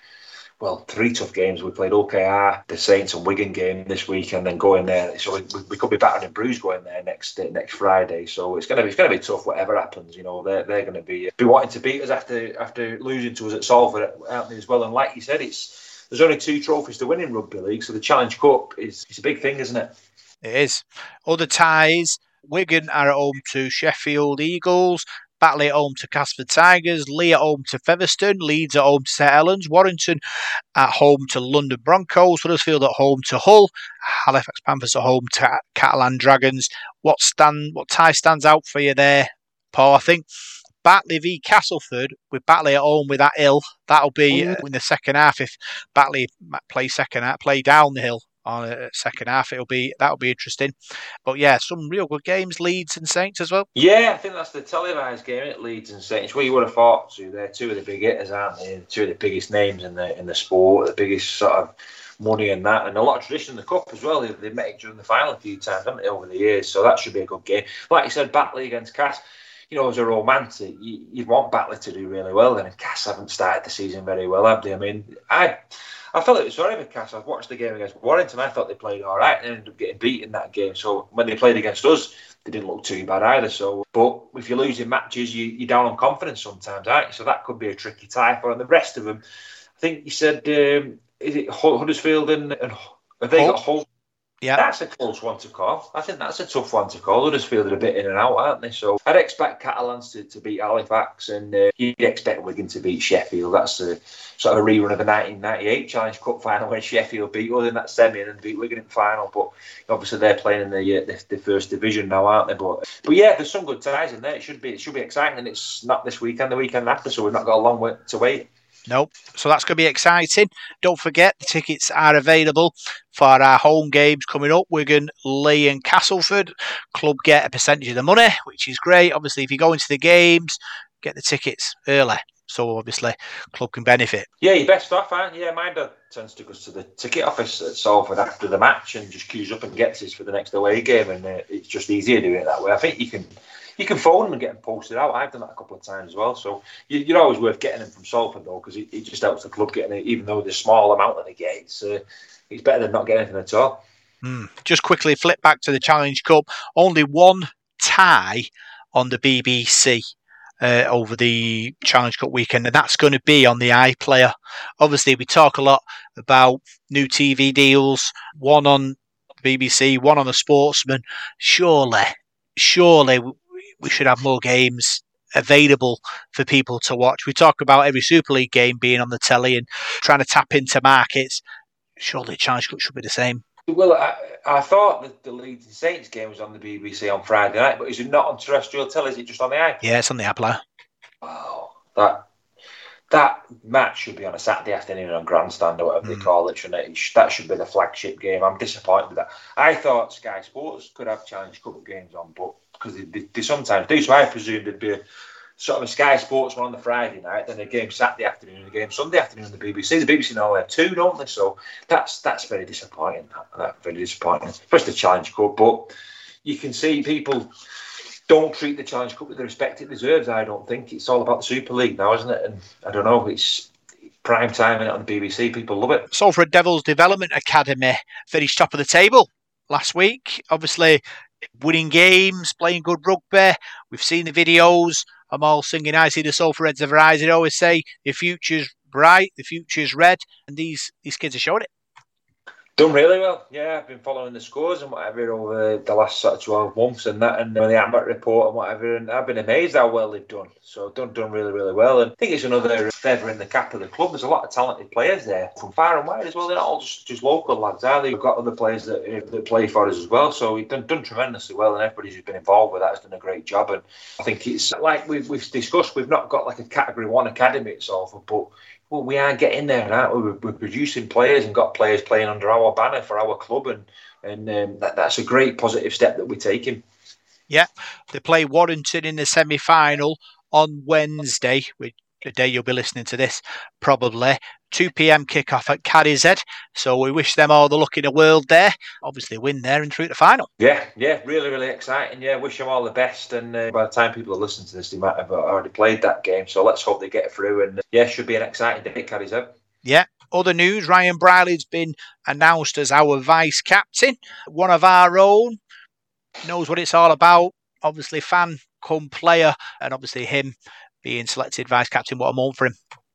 3 tough games. We played OKR, the Saints and Wigan game this week, and then going there. So we could be battered and bruised going there next Friday. So it's going to be tough whatever happens. You know, they're going to be wanting to beat us after losing to us at Salford, aren't they, as well? And like you said, there's only 2 trophies to win in rugby league. So the Challenge Cup is a big thing, isn't it? It is. Other ties, Wigan are at home to Sheffield Eagles, Batley at home to Casford Tigers, Leigh at home to Featherstone, Leeds at home to St Helens, Warrington at home to London Broncos, Huddersfield at home to Hull, Halifax Panthers at home to Catalan Dragons. What tie stands out for you there, Paul? I think Batley v Castleford, with Batley at home with that hill, that'll be in the second half. If Batley play down the hill on a second half, that'll be interesting. But yeah, some real good games, Leeds and Saints as well. Yeah, I think that's the televised game, isn't it? Leeds and Saints. Well, you would have thought they're 2 of the big hitters, aren't they? 2 of the biggest names in the sport, the biggest sort of money in that, and a lot of tradition in the cup as well. They've met each other in the final a few times, haven't they, over the years? So that should be a good game. Like you said, Batley against Cass. You know, as a romantic, you'd want Batley to do really well, and Cass haven't started the season very well, have they? I mean, I felt it was sorry for Cass. I've watched the game against Warrington. I thought they played all right and ended up getting beat in that game. So when they played against us, they didn't look too bad either. So, but if you're losing matches, you're down on confidence sometimes, aren't you? So that could be a tricky tie for them. The rest of them, I think you said, is it Huddersfield and have they got Hull? Yeah, that's a close one to call. I think that's a tough one to call. Huddersfield are a bit in and out, aren't they? So I'd expect Catalans to beat Halifax, and you'd expect Wigan to beat Sheffield. That's a sort of a rerun of the 1998 Challenge Cup final when Sheffield beat us in that semi and then beat Wigan in the final. But obviously they're playing in the first division now, aren't they? But yeah, there's some good ties in there. It should be exciting, and it's not this weekend, the weekend after, so we've not got a long way to wait. Nope. So that's going to be exciting. Don't forget, the tickets are available for our home games coming up. Wigan, Leigh and Castleford. Club get a percentage of the money, which is great. Obviously, if you go into the games, get the tickets early. So obviously, club can benefit. Yeah, you're best off, aren't you? Yeah, my dad tends to go to the ticket office at Salford after the match and just queues up and gets his for the next away game. And it's just easier doing it that way. I think you can phone them and get them posted out. I've done that a couple of times as well. So you're always worth getting them from Salford, though, because it just helps the club getting it, even though the small amount that they get. It's better than not getting anything at all. Just quickly flip back to the Challenge Cup. Only one tie on the BBC over the Challenge Cup weekend, and that's going to be on the iPlayer. Obviously, we talk a lot about new TV deals, one on BBC, one on the Sportsman. Surely we should have more games available for people to watch. We talk about every Super League game being on the telly and trying to tap into markets. Surely Challenge Cup should be the same. Well, I thought that the Leeds and Saints game was on the BBC on Friday night, but is it not on terrestrial telly? Is it just on the iPlayer? Yeah, it's on the iPlayer. Wow. That match should be on a Saturday afternoon on Grandstand or whatever they call it, shouldn't it? That should be the flagship game. I'm disappointed with that. I thought Sky Sports could have Challenge Cup games on, but because they sometimes do, so I presumed there'd be sort of a Sky Sports one on the Friday night, then a game Saturday afternoon, and a game Sunday afternoon on the BBC. The BBC now have two, don't they? So that's very disappointing. That's very disappointing, especially the Challenge Cup. But you can see people don't treat the Challenge Cup with the respect it deserves. I don't think it's all about the Super League now, isn't it? And I don't know, it's prime time on the BBC. People love it. Salford Devils Development Academy finished top of the table last week. Obviously, winning games, playing good rugby. We've seen the videos. I'm all singing I see the Salford Reds of Rise. I always say the future's bright, the future's red, and these kids are showing it. Done really well. Yeah, I've been following the scores and whatever over the last sort of 12 months and that, and the AMBAT report and whatever, and I've been amazed how well they've done. So done really, really well. And I think it's another feather in the cap of the club. There's a lot of talented players there from far and wide as well. They're not all just local lads, are they? We've got other players that play for us as well. So we've done tremendously well, and everybody who's been involved with that has done a great job. And I think it's like we've discussed, we've not got like a Category 1 academy at Salford, but well, we are getting there, aren't we? We're producing players and got players playing under our banner for our club, and that's a great positive step that we're taking. Yeah, they play Warrington in the semi-final on Wednesday, the day you'll be listening to this, probably. 2 p.m. kickoff at Cadizhead. So we wish them all the luck in the world there. Obviously win there and through to the final. Yeah, really, really exciting. Yeah, wish them all the best. And by the time people are listening to this, they might have already played that game. So let's hope they get through. And should be an exciting day at Cadizhead. Yeah. Other news, Ryan Briley's been announced as our vice captain. One of our own. Knows what it's all about. Obviously fan come player. And obviously him being selected vice captain. What a moment for him.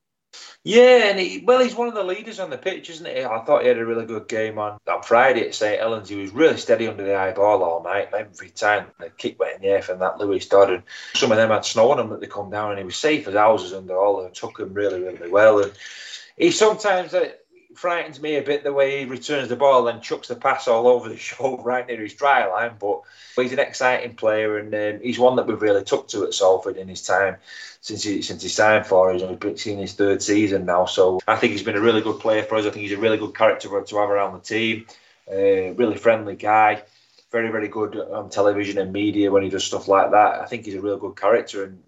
Yeah, and he's one of the leaders on the pitch, isn't he? I thought he had a really good game on Friday at St Helens. He was really steady under the eye ball all night. Every time the kick went in the air from that Lewis Dodd, and some of them had snow on them that they come down, and he was safe as houses under all and took him really, really well. And he sometimes frightens me a bit the way he returns the ball and chucks the pass all over the shoulder right near his try line. But he's an exciting player, and he's one that we've really took to at Salford in his time since he signed for us. He's been in his third season now, so I think he's been a really good player for us. I think he's a really good character to have around the team. Really friendly guy, very, very good on television and media when he does stuff like that. I think he's a real good character, and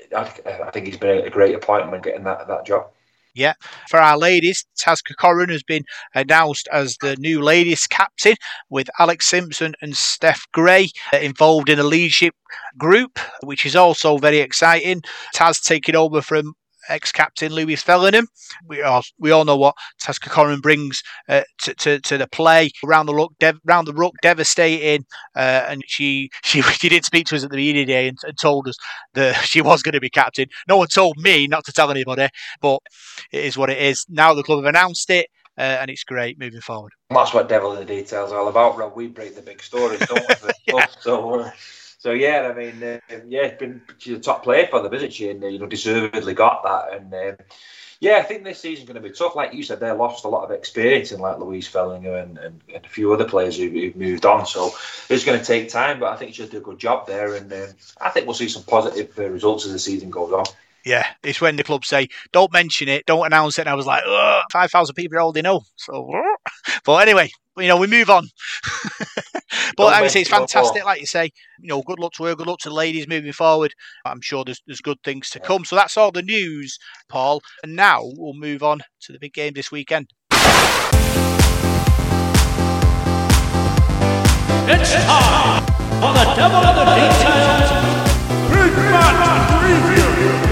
I think he's been a great appointment getting that job. Yeah, for our ladies, Taz Corcoran has been announced as the new ladies captain, with Alex Simpson and Steph Gray involved in a leadership group, which is also very exciting. Taz taking over from ex-captain Louis Fellingham. We all know what Taz Corcoran brings to the play. Round the ruck, devastating. And she did speak to us at the media day and told us that she was going to be captain. No one told me not to tell anybody, but it is what it is. Now the club have announced it. And it's great moving forward. That's what Devil in the Details are all about, Rob. We break the big stories, don't we? Yeah. So yeah, I mean, she's a top player for them, isn't she? And deservedly got that. And I think this season's going to be tough. Like you said, they lost a lot of experience in like Louise Fellingham and a few other players who've moved on. So it's going to take time, but I think she'll do a good job there. And I think we'll see some positive results as the season goes on. Yeah, it's when the club say, don't mention it, don't announce it. And I was like, 5,000 people already know. So, but anyway, we move on. But I would say it's fantastic, like you say. Good luck to her, good luck to the ladies moving forward. I'm sure there's good things to come. So that's all the news, Paul. And now we'll move on to the big game this weekend. It's time for the Devil in the Details Big Match Preview.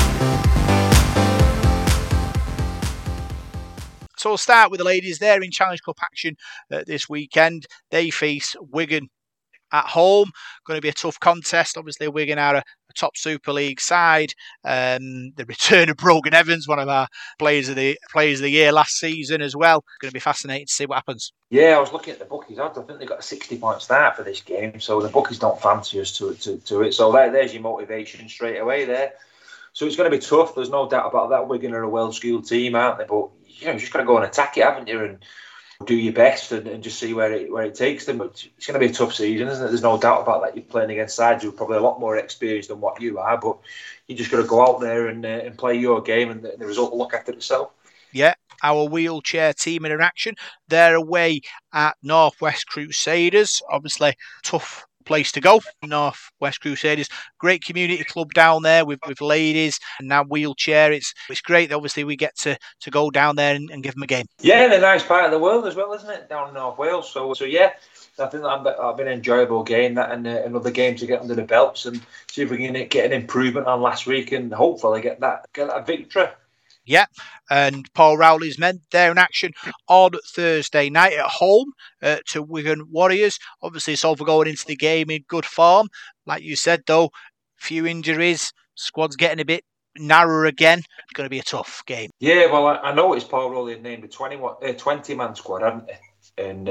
So we'll start with the ladies. They're in Challenge Cup action this weekend. They face Wigan at home. Going to be a tough contest. Obviously, Wigan are a top Super League side. The return of Brogan Evans, one of our players of the year last season as well. Going to be fascinating to see what happens. Yeah, I was looking at the bookies odds. I think they've got a 60-point start for this game, so the bookies don't fancy us to it. So there's your motivation straight away there. So it's going to be tough. There's no doubt about that. Wigan are a well-skilled team, aren't they? But you've just got to go and attack it, haven't you? And do your best and just see where it takes them. It's going to be a tough season, isn't it? There's no doubt about that. You're playing against sides who are probably a lot more experienced than what you are, but you just got to go out there and play your game, and the result will look after itself. Yeah, our wheelchair team in action. They're away at Northwest Crusaders. Obviously, tough place to go. Northwest Crusaders, great community club down there with ladies and now wheelchair. It's great that obviously we get to go down there and give them a game. Yeah, in a nice part of the world as well, isn't it? Down in North Wales. So yeah, I think that'll be an enjoyable game. That and another game to get under the belts and see if we can get an improvement on last week and hopefully get that victory. Yeah, and Paul Rowley's men, they're in action on Thursday night at home to Wigan Warriors. Obviously, it's all for going into the game in good form. Like you said, though, few injuries, squad's getting a bit narrower again. It's going to be a tough game. Yeah, well, I noticed Paul Rowley had named a 20-man squad, hadn't he? And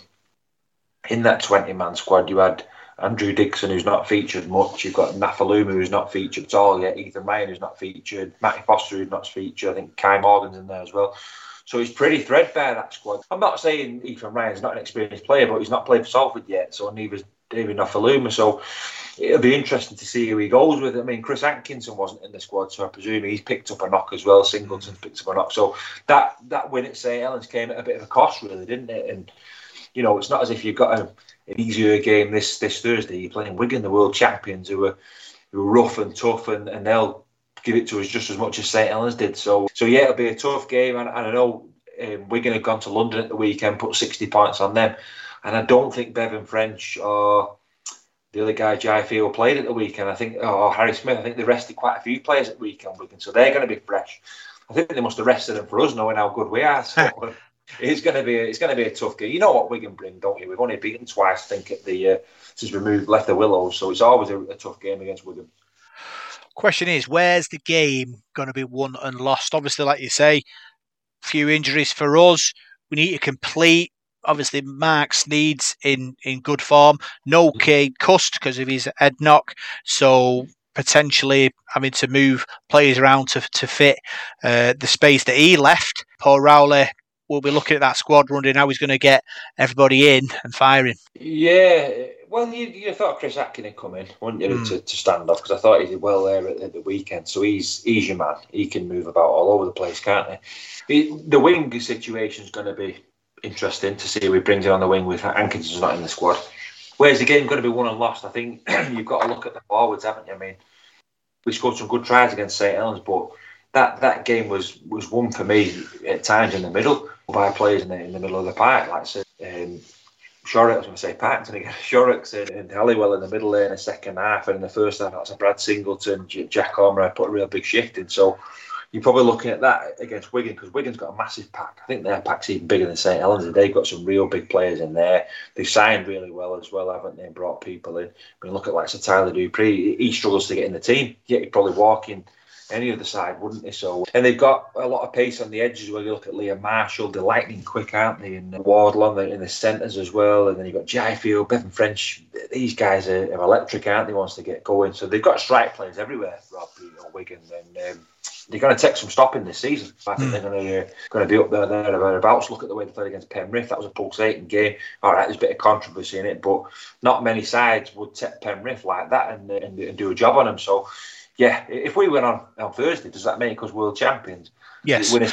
in that 20-man squad, you had Andrew Dixon, who's not featured much. You've got Nafaluma, who's not featured at all yet. Ethan Ryan, who's not featured. Matty Foster, who's not featured. I think Kai Morgan's in there as well. So it's pretty threadbare, that squad. I'm not saying Ethan Ryan's not an experienced player, but he's not played for Salford yet, so neither's David Nafaluma. So it'll be interesting to see who he goes with. I mean, Chris Atkinson wasn't in the squad, so I presume he's picked up a knock as well. Singleton's picked up a knock. So that win at St Helens came at a bit of a cost, really, didn't it? And, you know, it's not as if you've got an easier game this Thursday. You're playing Wigan, the world champions, who are rough and tough, and they'll give it to us just as much as St Helens did. So yeah, it'll be a tough game. And I know Wigan have gone to London at the weekend, put 60 points on them. And I don't think Bevan French or the other guy, Jai Field, played at the weekend. I think, or Harry Smith, I think they rested quite a few players at the weekend, Wigan. So they're going to be fresh. I think they must have rested them for us, knowing how good we are. So it's going to be a tough game. You know what Wigan bring, don't you? We've only beaten twice, I think, since we left the Willows. So it's always a tough game against Wigan. Question is, where's the game going to be won and lost? Obviously, like you say, few injuries for us. We need to complete. Obviously, Mark Sneed's in good form. No Cade Cust because of his head knock. So potentially having to move players around to fit the space that he left. Paul Rowley will be looking at that squad, wondering how he's going to get everybody in and firing. Yeah, well, you thought Chris Atkin had come in, wouldn't you, to stand off? Because I thought he did well there at the weekend. So he's your man. He can move about all over the place, can't he? The wing situation is going to be interesting to see who he brings in on the wing with Hankinson's not in the squad. Where's the game going to be won and lost? I think you've got to look at the forwards, haven't you? I mean, we scored some good tries against St Helens, but that game was won for me at times in the middle by players in the middle of the park, like I said. Shorrock, I was going to say Parkton again. Shorrock's and Halliwell in the middle there in the second half, and in the first half that's a Brad Singleton, Jack Ormer put a real big shift in. So you're probably looking at that against Wigan, because Wigan's got a massive pack. I think their pack's even bigger than St Helens, and they've got some real big players in there. They've signed really well as well, haven't they? And brought people in. I mean, look at like Sir Tyler Dupree. He struggles to get in the team, yet he'd probably walk in any other side, wouldn't they? So, and they've got a lot of pace on the edges. Where you look at Liam Marshall, they're lightning quick, aren't they? And Wardle in the centres as well. And then you've got Jai Field, Bevan French. These guys are electric, aren't they? Once they get going, so they've got strike players everywhere. Rob, Wigan, and they're going to take some stopping this season. I think they're going to be up there thereabouts. Look at the way they played against Penrith. That was a pulsating game. All right, there's a bit of controversy in it, but not many sides would take Penrith like that and do a job on them. So. Yeah, if we win on Thursday, does that make us world champions? Yes. Winner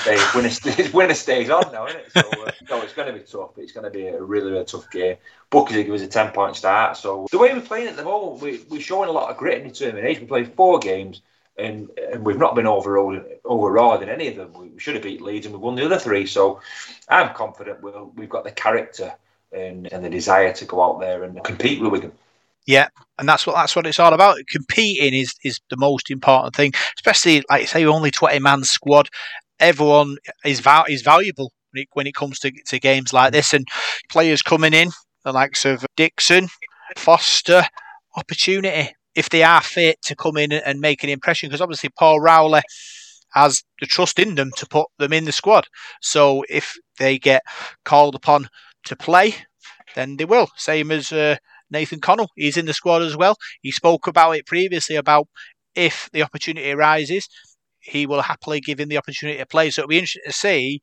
stays on now, isn't it? So, no, it's going to be tough. It's going to be a really, really tough game. Bucks give us a 10-point start. So the way we're playing at the moment, we're showing a lot of grit and determination. We played 4 games, and we've not been overawed in any of them. We should have beat Leeds, and we won the other 3. So I'm confident we've got the character and the desire to go out there and compete with Wigan. Yeah, and that's what it's all about. Competing is the most important thing, especially like you say, only 20-man squad. Everyone is valuable when it comes to games like this, and players coming in, the likes of Dixon, Foster, opportunity if they are fit to come in and make an impression. Because obviously Paul Rowley has the trust in them to put them in the squad. So if they get called upon to play, then they will. Same as Nathan Connell, he's in the squad as well. He spoke about it previously about if the opportunity arises, he will happily give him the opportunity to play. So it'll be interesting to see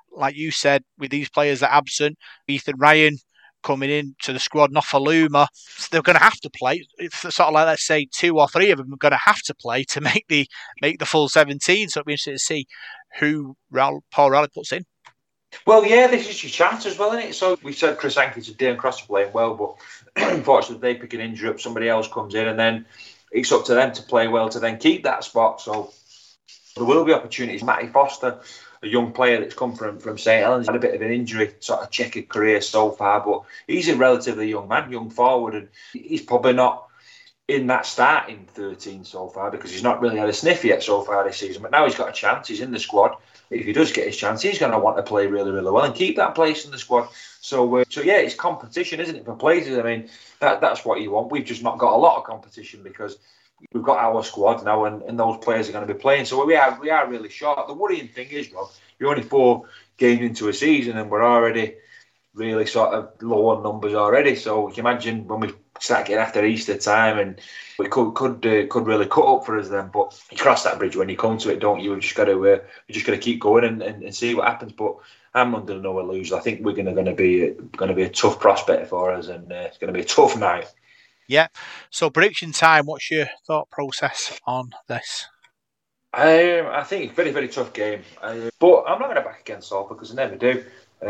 like you said, with these players that are absent, Ethan Ryan coming in to the squad, Nofaluma, they're going to have to play. It's sort of like, let's say, 2 or 3 of them are going to have to play to make the full 17. So it'll be interesting to see who Paul Rowley puts in. Well, yeah, this is your chance as well, isn't it? So we said Chris Hankins and Darren Cross are playing well, but unfortunately they pick an injury up, somebody else comes in, and then it's up to them to play well to then keep that spot. So there will be opportunities. Matty Foster, a young player that's come from St Helens, had a bit of an injury, sort of checkered career so far, but he's a relatively young man, young forward, and he's probably not in that starting 13 so far because he's not really had a sniff yet so far this season. But now he's got a chance, he's in the squad. If he does get his chance, he's going to want to play really, really well and keep that place in the squad. So yeah, it's competition, isn't it, for places? I mean, that's what you want. We've just not got a lot of competition because we've got our squad now, and those players are going to be playing. So we are really short. The worrying thing is, Rob, you're only 4 games into a season, and we're already really sort of low on numbers already. So you can imagine when we start getting after Easter time, and it could really cut up for us then. But you cross that bridge when you come to it, don't you? We just got to keep going and see what happens. But I'm under no illusion. I think we're going to be a tough prospect for us, and it's going to be a tough night. Yeah. So prediction time. What's your thought process on this? I think it's a very, very tough game. But I'm not going to back against Salford because I never do.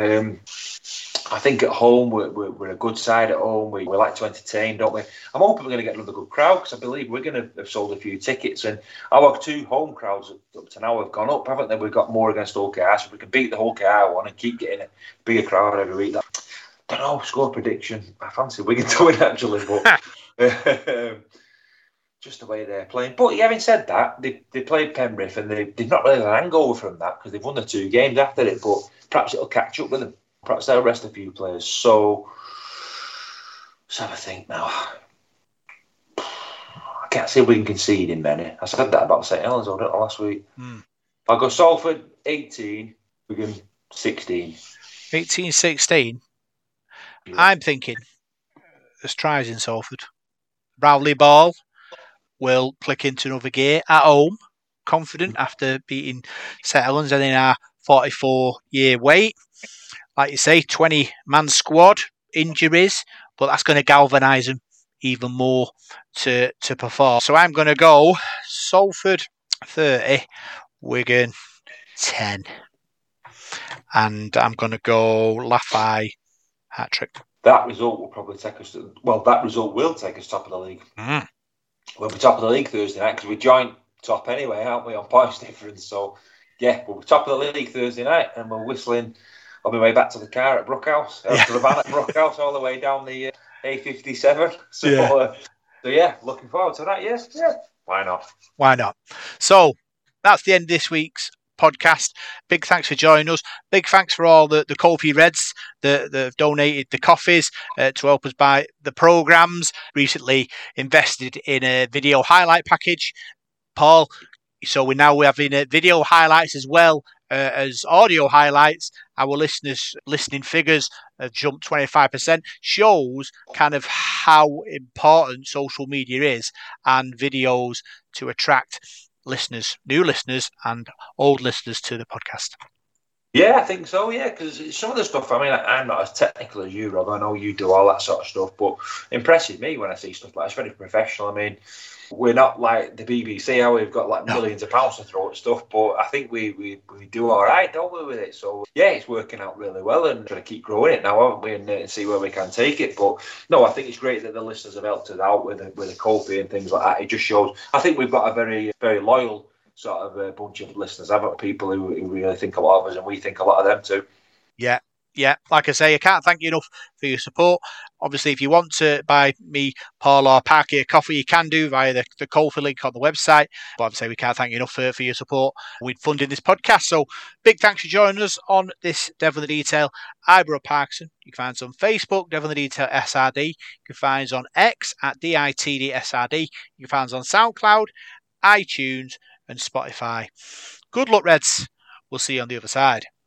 I think at home we're a good side at home. We like to entertain, don't we? I'm hoping we're going to get another good crowd because I believe we're going to have sold a few tickets, and our 2 home crowds up to now have gone up, haven't they? We've got more against Hull KR, so if we can beat the Hull KR one and keep getting a bigger crowd every week. I don't know, score prediction. I fancy Wigan to win actually, but just the way they're playing. But having said that, they played Penrith and they've not really had an hangover from that because they've won the 2 games after it, but perhaps it'll catch up with them. Perhaps they'll rest a few players. So let's have a think now. I can't see if we can concede in many. I said that about St Helens last week. I'll go Salford 18, Wigan 16. 18-16. Yeah. I'm thinking there's tries in Salford. Rowley ball will click into another gear at home, confident after beating St Helens and in our 44-year wait. Like you say, 20-man squad, injuries, but that's going to galvanise them even more to perform. So I'm going to go Salford 30, Wigan 10. And I'm going to go Lafay hat-trick. That result will probably take us top of the league. We'll be top of the league Thursday night because we joint top anyway, aren't we, on points difference? So, yeah, we'll be top of the league Thursday night and we're whistling on my way back to the car at Brookhouse, to the van at Brookhouse, all the way down the A57. So, looking forward to that, yes. Yeah, why not? So, that's the end of this week's podcast. Big thanks for joining us. Big thanks for all the Kofi Reds that have donated the coffees to help us buy the programmes. Recently invested in a video highlight package, Paul. So we're now having video highlights as well as audio highlights. Our listening figures have jumped 25%. Shows kind of how important social media is and videos to attract listeners, new listeners and old listeners to the podcast. Yeah, I think so, yeah, because some of the stuff, I mean, I'm not as technical as you, Rob. I know you do all that sort of stuff, but it impresses me when I see stuff like that. It's very professional. I mean, we're not like the BBC, how we've got like millions of pounds to throw at stuff, but I think we do all right, don't we, with it? So, yeah, it's working out really well and trying to keep growing it now, haven't we, and see where we can take it. But, no, I think it's great that the listeners have helped us out with the Kofi and things like that. It just shows, I think we've got a very, very loyal sort of a bunch of listeners. I've got people who really think a lot of us and we think a lot of them too. Yeah. Like I say, I can't thank you enough for your support. Obviously, if you want to buy me, Paul or Parky a coffee, you can do via the Kofi link on the website. But obviously, we can't thank you enough for your support with funding this podcast. So big thanks for joining us on this Devil in the Detail. I'm Rob Parkinson. You can find us on Facebook, Devil in the Detail SRD. You can find us on X at DITDSRD. You can find us on SoundCloud, iTunes and Spotify. Good luck, Reds. We'll see you on the other side.